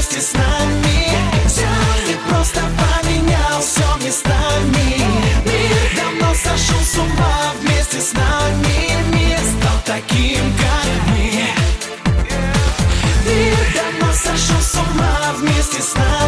вместе с нами. Взял и просто поменял все местами. Мир давно сошел с ума вместе с нами. Мир стал таким, как мы. Мир давно сошел с ума вместе с нами.